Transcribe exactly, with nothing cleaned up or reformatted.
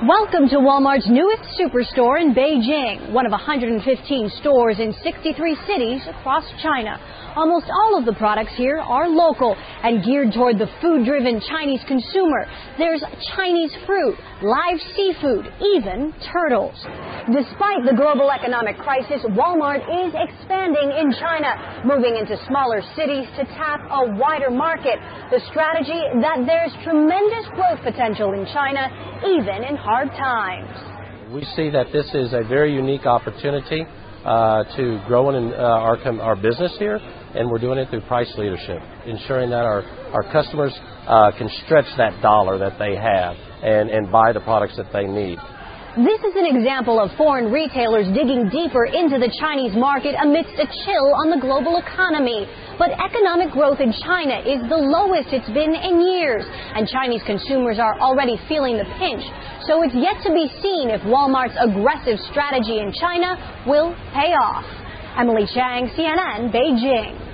Welcome to Walmart's newest superstore in Beijing, one of one hundred fifteen stores in sixty-three cities across China. Almost all of the products here are local and geared toward the food-driven Chinese consumer. There's Chinese fruit, live seafood, even turtles. Despite the global economic crisis, Walmart is expanding in China, moving into smaller cities to tap a wider market. The strategy that there's tremendous growth potential in China, even in hard times. We see that this is a very unique opportunity uh, to grow in uh, our, our business here, and we're doing it through price leadership, ensuring that our, our customers uh, can stretch that dollar that they have and, and buy the products that they need. This is an example of foreign retailers digging deeper into the Chinese market amidst a chill on the global economy. But economic growth in China is the lowest it's been in years, and Chinese consumers are already feeling the pinch. So it's yet to be seen if Walmart's aggressive strategy in China will pay off. Emily Chang, C N N, Beijing.